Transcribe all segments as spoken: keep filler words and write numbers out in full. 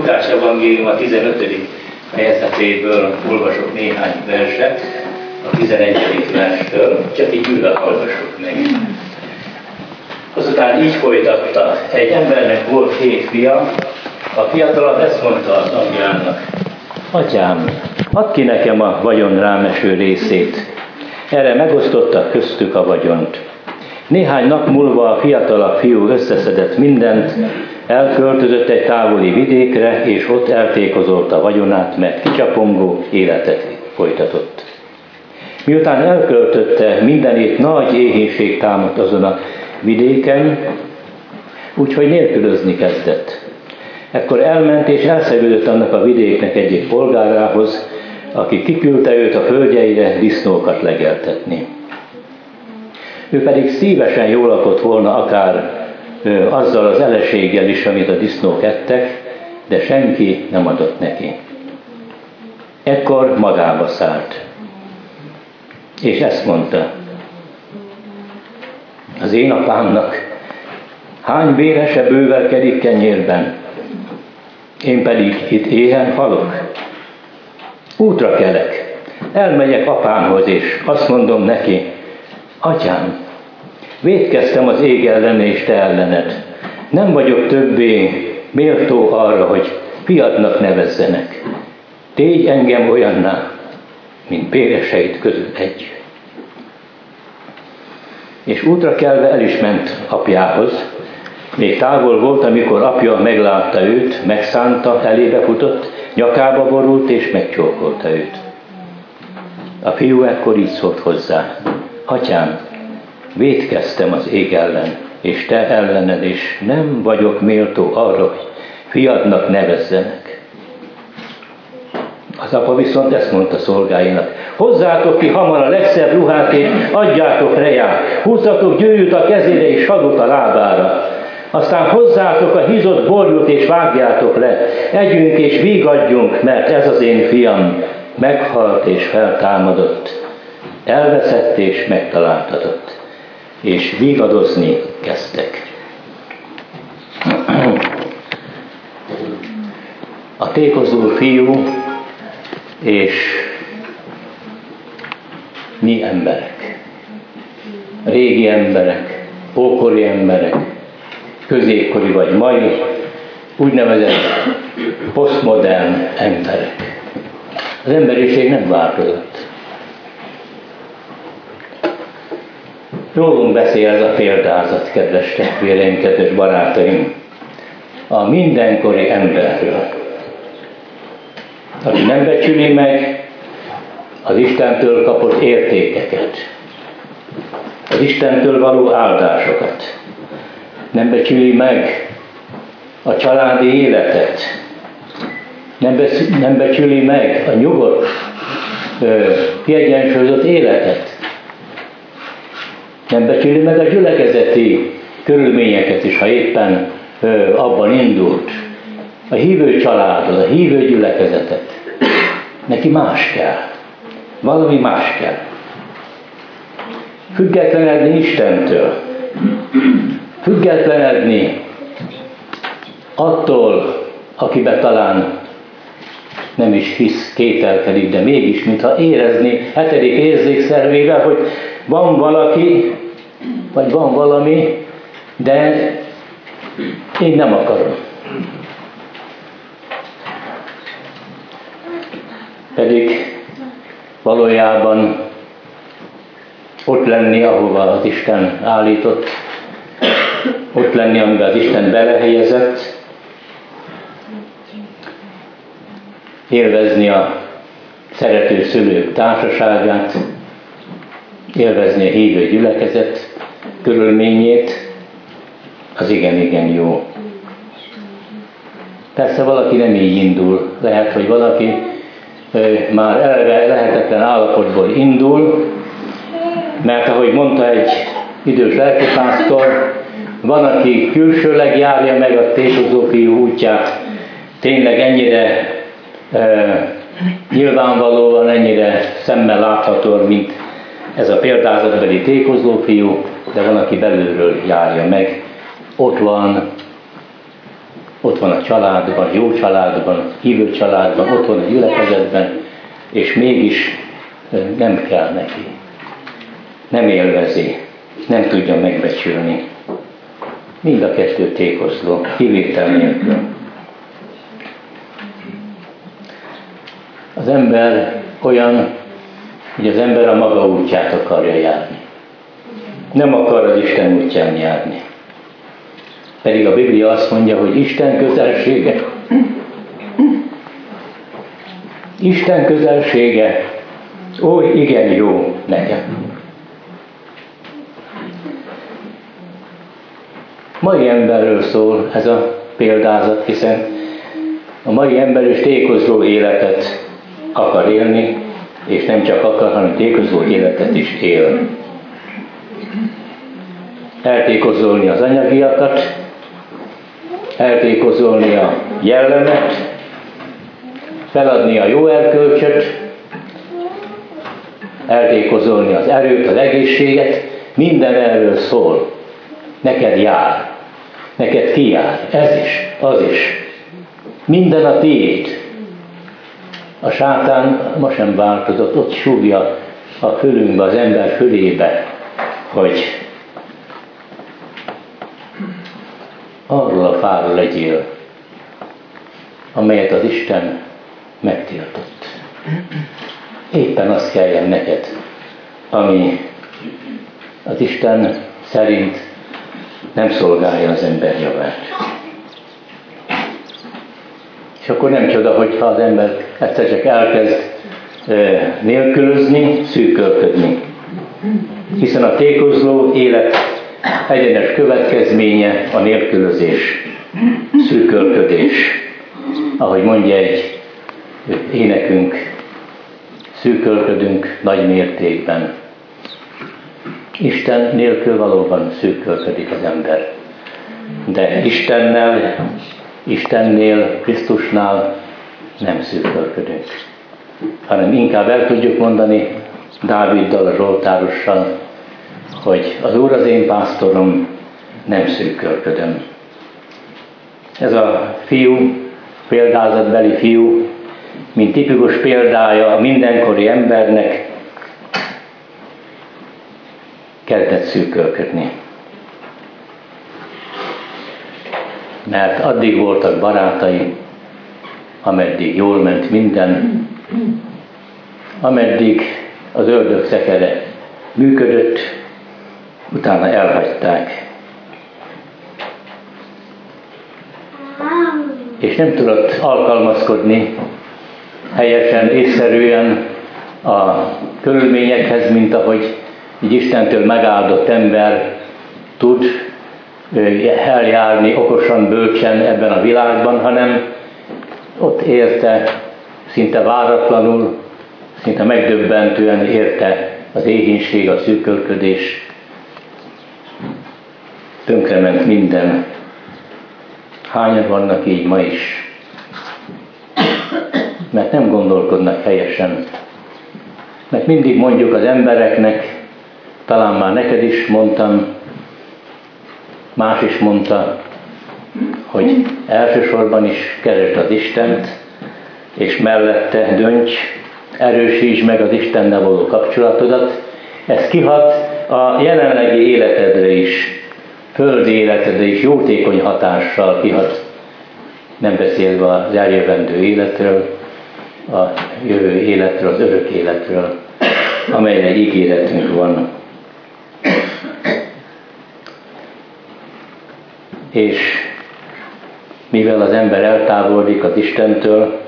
Lukács evangélium a tizenötödik fejezetéből olvasok néhány verset, a tizenegyedik verstől, csak így ülve hallgassuk meg. Azután így folytatta, egy embernek volt két fia, a fiatalabb ezt mondta az anyjának: atyám, add ki nekem a vagyon rámeső részét. Erre megosztottak köztük a vagyont. Néhány nap múlva a fiatalabb fiú összeszedett mindent, elköltözött egy távoli vidékre, és ott eltékozolta a vagyonát, mert kicsapongó életet folytatott. Miután elköltötte mindenét, nagy éhínség támadt azon a vidéken, úgyhogy nélkülözni kezdett. Ekkor elment és elszegődött annak a vidéknek egyik polgárához, aki kiküldte őt a földjeire disznókat legeltetni. Ő pedig szívesen jól lakott volna akár ö, azzal az eleséggel is, amit a disznók ettek, de senki nem adott neki. Ekkor magába szállt, és ezt mondta: az én apámnak hány bérese bővelkedik kenyérben, én pedig itt éhen halok. Útra kelek, elmegyek apámhoz, és azt mondom neki: atyám, vétkeztem az ég ellen és te ellened. Nem vagyok többé méltó arra, hogy fiadnak nevezzenek. Tégy engem olyanná, mint béreseid közül egy. És útra kelve el is ment apjához. Még távol volt, amikor apja meglátta őt, megszánta, elébe futott, nyakába borult és megcsókolta őt. A fiú ekkor így szólt hozzá: atyám, vétkeztem az ég ellen, és te ellened, és nem vagyok méltó arra, hogy fiadnak nevezzenek. Az apa viszont ezt mondta szolgáinak: hozzátok ki hamar a legszebb ruhát, és adjátok reját, húzzatok gyűrűt a kezére és sagot a lábára. Aztán hozzátok a hízott borjút és vágjátok le, együnk és vígadjunk, mert ez az én fiam meghalt és feltámadott, elveszett és megtaláltatott. És vígadozni kezdtek. A tékozó fiú és mi emberek, régi emberek, ókori emberek, középkori vagy mai, úgynevezett posztmodern emberek. Az emberiség nem változott. Rólunk beszél ez a példázat, kedves testvéreim, kedves barátaim, a mindenkori emberről, aki nem becsüli meg az Istentől kapott értékeket, az Istentől való áldásokat, nem becsüli meg a családi életet, nem, besz, nem becsüli meg a nyugodt, kiegyensúlyozott életet, nem becsüli meg a gyülekezeti körülményeket is, ha éppen ö, abban indult. A hívő családot, a hívő gyülekezetet. Neki más kell. Valami más kell. Függetlenedni Istentől. Függetlenedni attól, akiben talán nem is hisz, kételkedik, de mégis, mintha érezni hetedik érzékszervével, hogy van valaki, vagy van valami, de én nem akarom. Pedig valójában ott lenni, ahova az Isten állított, ott lenni, amiben az Isten belehelyezett, élvezni a szerető szülők társaságát, élvezni a hívő gyülekezet körülményét, az igen-igen jó. Persze valaki nem így indul. Lehet, hogy valaki már eleve lehetetlen állapotból indul, mert ahogy mondta egy idős lelkipásztor, van, aki külsőleg járja meg a tékozó fiú útját, tényleg ennyire e, nyilvánvalóan, ennyire szemmel láthatóan, mint ez a példázatbeli tékozó fiú, de van, aki belülről járja meg. Ott van ott van a családban, jó családban, hívő családban, ott van a gyülekezetben, és mégis nem kell neki. Nem élvezi, nem tudja megbecsülni. Mind a kettő tékozló, kivétel nélkül. Az ember olyan, hogy az ember a maga útját akarja járni. Nem akar az Isten útján járni. Pedig a Biblia azt mondja, hogy Isten közelsége, Isten közelsége, ó, igen jó nekem. Mai emberről szól ez a példázat, hiszen a mai ember is tékozló életet akar élni, és nem csak akar, hanem tékozló életet is él. Eltékozolni az anyagiakat, eltékozolni a jellemet, feladni a jó erkölcsöt, eltékozolni az erőt, az egészséget, minden erről szól. Neked jár, neked kijár, ez is, az is. Minden a tiéd. A sátán ma sem változott, ott súgja a fülünkbe, az ember fülébe, hogy arról a fáról legyél, amelyet az Isten megtiltott. Éppen azt kelljen neked, ami az Isten szerint nem szolgálja az ember javát. És akkor nem csoda, hogyha az ember egyszer csak elkezd e, nélkülözni, szűkölködni. Hiszen a tékozló élet egyenes következménye a nélkülözés, szűkölködés. Ahogy mondja egy énekünk, szűkölködünk nagy mértékben. Isten nélkül valóban szűkölködik az ember. De Istennel, Istennél, Krisztusnál nem szűkölködünk, hanem inkább el tudjuk mondani Dáviddal, a zsoltárossal, hogy az Úr az én pásztorom, nem szűkölködöm. Ez a fiú, példázatbeli fiú, mint tipikus példája a mindenkori embernek, kezdett szűkölködni. Mert addig voltak barátai, ameddig jól ment minden, ameddig az ördög szekere működött, utána elhagyták. És nem tudott alkalmazkodni helyesen, észszerűen a körülményekhez, mint ahogy egy Istentől megáldott ember tud eljárni okosan, bölcsen ebben a világban, hanem ott érte, szinte váratlanul, szinte megdöbbentően érte az éhínség, a szűkölködés. Tönkrement minden. Hányan vannak így ma is? Mert nem gondolkodnak helyesen. Mert mindig mondjuk az embereknek, talán már neked is mondtam, más is mondta, hogy elsősorban is keresd az Istent, és mellette dönts, erősítsd meg az Istennel való kapcsolatodat. Ez kihat a jelenlegi életedre is, földi életedre is jótékony hatással kihat, nem beszélve az eljövendő életről, a jövő életről, az örök életről, amelyre ígéretünk van. És mivel az ember eltávolodik az Istentől,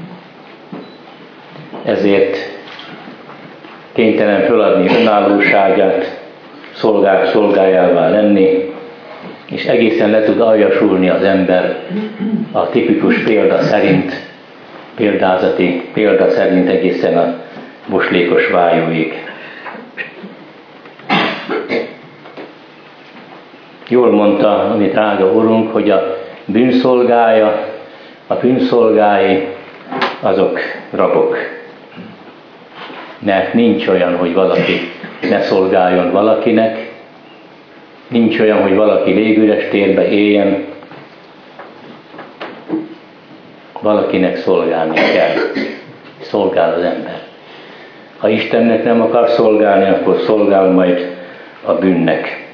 ezért kénytelen feladni önállóságát, szolgák szolgájává lenni, és egészen le tud aljasulni az ember a tipikus példa szerint, példázati példa szerint egészen a moslékos vájóig. Jól mondta a mi drága Urunk, hogy a bűnszolgája, a bűnszolgái, azok rabok. Mert nincs olyan, hogy valaki ne szolgáljon valakinek, nincs olyan, hogy valaki légüres térbe éljen, valakinek szolgálni kell. Szolgál az ember. Ha Istennek nem akar szolgálni, akkor szolgál majd a bűnnek.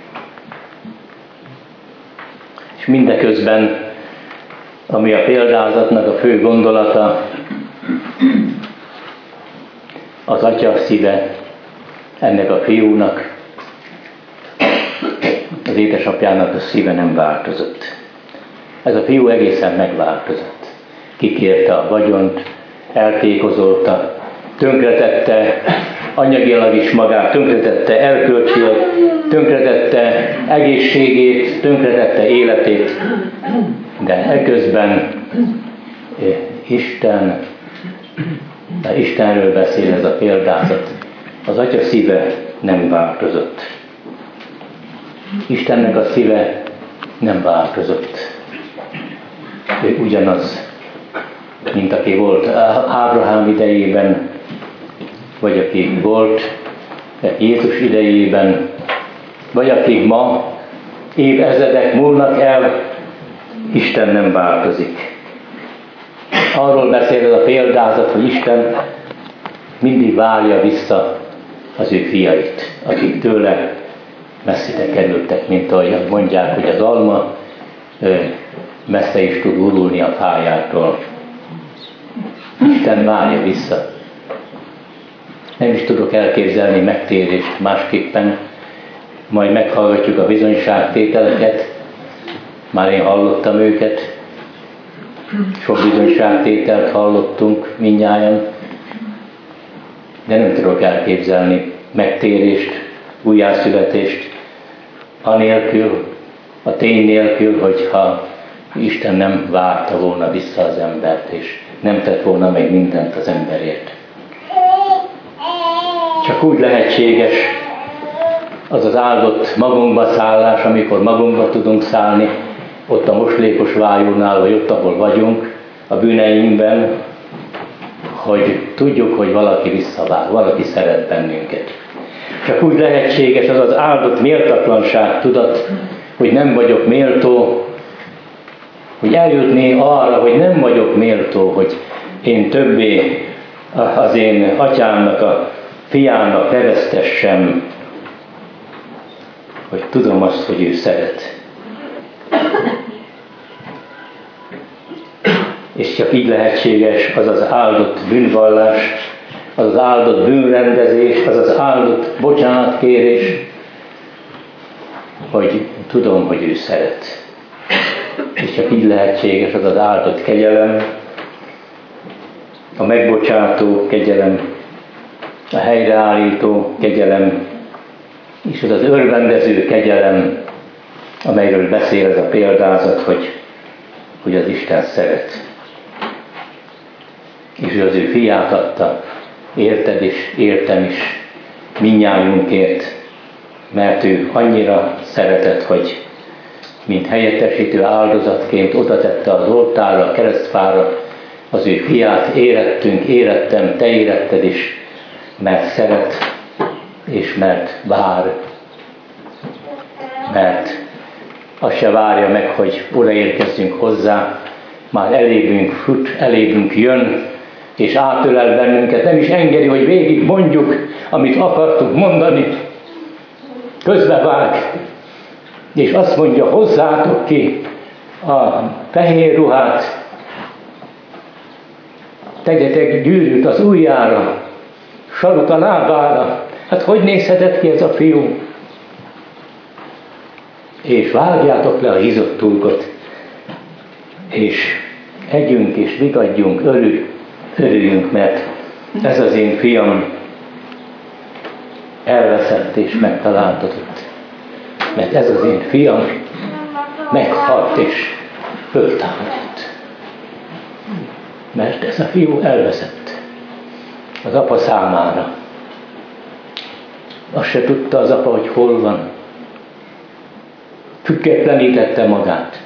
És mindeközben, ami a példázatnak a fő gondolata, az atya szíve ennek a fiúnak, az édesapjának a szíve nem változott. Ez a fiú egészen megváltozott. Kikérte a vagyont, eltékozolta, tönkretette anyagilag is magát, tönkretette erkölcsileg, tönkretette egészségét, tönkretette életét, de eközben Isten, de Istenről beszél ez a példázat. Az atya szíve nem változott. Istennek a szíve nem változott. Ő ugyanaz, mint aki volt Ábrahám idejében, vagy aki volt Jézus idejében, vagy akik ma évezredek múlnak el, Isten nem változik. Arról beszél ez a példázat, hogy Isten mindig várja vissza az ő fiait, akik tőle messzire kerültek, mint ahogy mondják, hogy az alma messze is tud gurulni a fájától. Isten várja vissza. Nem is tudok elképzelni megtérést másképpen. Majd meghallgatjuk a bizonyságtételeket. Már én hallottam őket. Sok bizonyságtételt hallottunk mindnyájan. De nem tudok elképzelni megtérést, újjászületést, anélkül, a tény nélkül, hogyha Isten nem várta volna vissza az embert, és nem tett volna meg mindent az emberért. Csak úgy lehetséges az az áldott magunkba szállás, amikor magunkba tudunk szállni, ott a moslékos vájónál, vagy ott, ahol vagyunk, a bűneinkben, hogy tudjuk, hogy valaki visszavár, valaki szeret bennünket. Csak úgy lehetséges az az áldott méltatlanság tudat, hogy nem vagyok méltó, hogy eljutni arra, hogy nem vagyok méltó, hogy én többé az én atyámnak, a fiának neveztessem, hogy tudom azt, hogy ő szeret. És csak így lehetséges az az áldott bűnvallás, az az áldott bűnrendezés, az az áldott bocsánatkérés, hogy tudom, hogy ő szeret. És csak így lehetséges az az áldott kegyelem, a megbocsátó kegyelem, a helyreállító kegyelem, és az az örvendező kegyelem, amelyről beszél ez a példázat, hogy, hogy az Isten szeret. És ő az ő fiát adta, érted is, értem is, mindnyájunkért, mert ő annyira szeretett, hogy mint helyettesítő áldozatként oda tette az oltárra, a keresztfára az ő fiát, érettünk, érettem, te éretted is, mert szeret, és mert vár, mert azt se várja meg, hogy odaérkezzünk hozzá, már elégünk fut, elégünk jön, és átölel bennünket, nem is engedi, hogy végig mondjuk, amit akartunk mondani, közbevág, és azt mondja, hozzátok ki a fehér ruhát, tegyetek gyűrűt az ujjára, sarut a lábára. Hát hogy nézhetett ki ez a fiú? És vágjátok le a hízott tulkot, és együnk és vigadjunk, örül, örüljünk, mert ez az én fiam elveszett és megtaláltatott. Mert ez az én fiam meghalt és föltámadott. Mert ez a fiú elveszett az apa számára. Azt se tudta az apa, hogy hol van. Függetlenítette magát.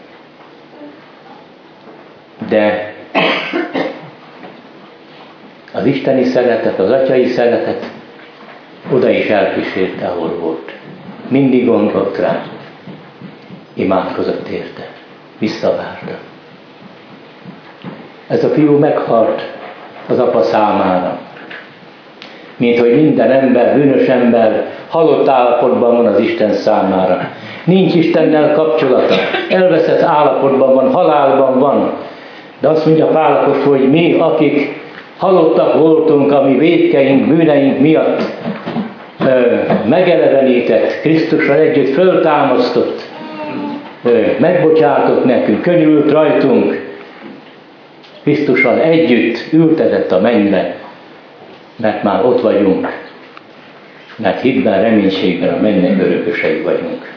De az isteni szeretet, az atyai szeretet oda is elkísérte, ahol volt. Mindig gondolt rá. Imádkozott érte. Visszavárta. Ez a fiú meghalt az apa számára. Mint hogy minden ember, bűnös ember halott állapotban van az Isten számára. Nincs Istennel kapcsolata, elveszett állapotban van, halálban van. De azt mondja Pál apostol, hogy mi, akik halottak voltunk, ami vétkeink, bűneink miatt ö, megelevenített, Krisztussal együtt föltámasztott, ö, megbocsátott nekünk, könyörült rajtunk, Krisztussal együtt ültetett a mennybe, mert már ott vagyunk, mert hitben, reménységben a mennyek örökösei vagyunk.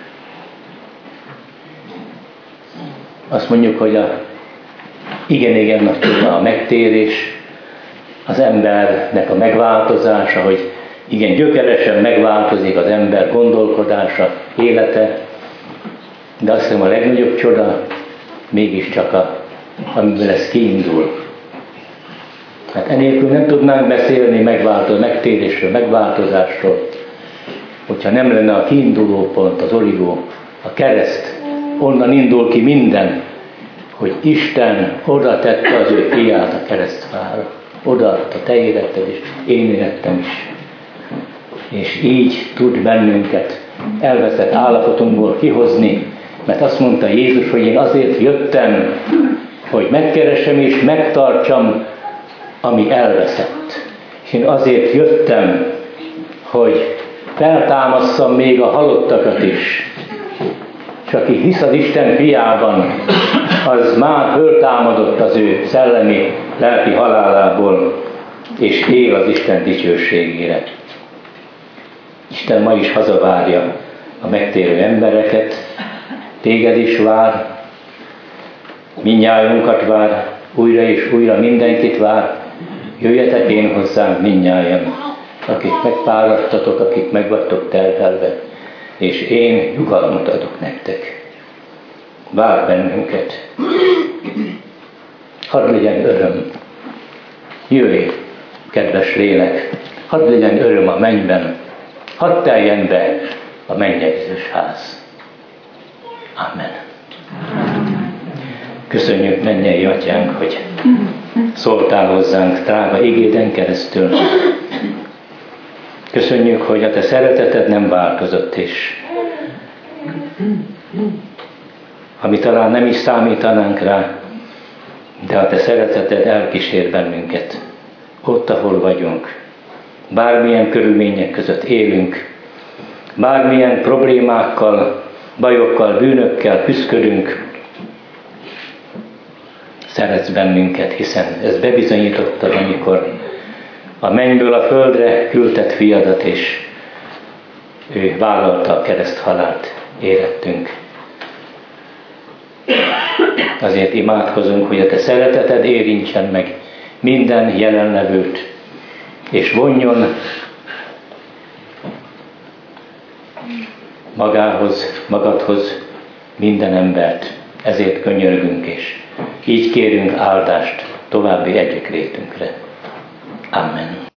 Azt mondjuk, hogy a igen-igen nagy csoda a megtérés, az embernek a megváltozása, hogy igen, gyökeresen megváltozik az ember gondolkodása, élete, de azt hiszem a legnagyobb csoda mégiscsak a, amiből ez kiindul. Hát enélkül nem tudnánk beszélni megváltozó, megtérésről, megváltozásról, hogyha nem lenne a kiinduló pont, az origó, a kereszt, onnan indul ki minden, hogy Isten oda tette az ő fiát a keresztfára. Odaadta te életed is, én életem is. És így tud bennünket elveszett állapotunkból kihozni, mert azt mondta Jézus, hogy én azért jöttem, hogy megkeresem és megtartsam, ami elveszett. És én azért jöttem, hogy feltámasszam még a halottakat is. És aki hisz az Isten fiában, az már föltámadott az ő szellemi, lelki halálából, és él az Isten dicsőségére. Isten ma is hazavárja a megtérő embereket, téged is vár, mindnyájunkat vár, újra és újra mindenkit vár, jöjjetek én hozzám mindnyájan, akik megfáradtatok, akik meg vagytok terhelve, és én nyugalmat adok nektek. Vár bennünket. Hadd legyen öröm. Jöjj, kedves lélek, hadd legyen öröm a mennyben, hadd teljen be a mennyegzős ház. Amen. Köszönjük, mennyei Atyánk, hogy szóltál hozzánk drága igéden keresztül. Köszönjük, hogy a te szereteted nem változott, és ami talán nem is számítanánk rá, de a te szereteted elkísér bennünket. Ott, ahol vagyunk, bármilyen körülmények között élünk, bármilyen problémákkal, bajokkal, bűnökkel küszködünk, szeretsz bennünket, hiszen ez bebizonyítottad, amikor a mennyből a földre küldted fiadat, és ő vállalta a kereszthalált érettünk. Azért imádkozunk, hogy a te szereteted érintsen meg minden jelenlevőt, és vonjon magához, magadhoz minden embert. Ezért könyörgünk, és így kérünk áldást további együttlétünkre. Amen.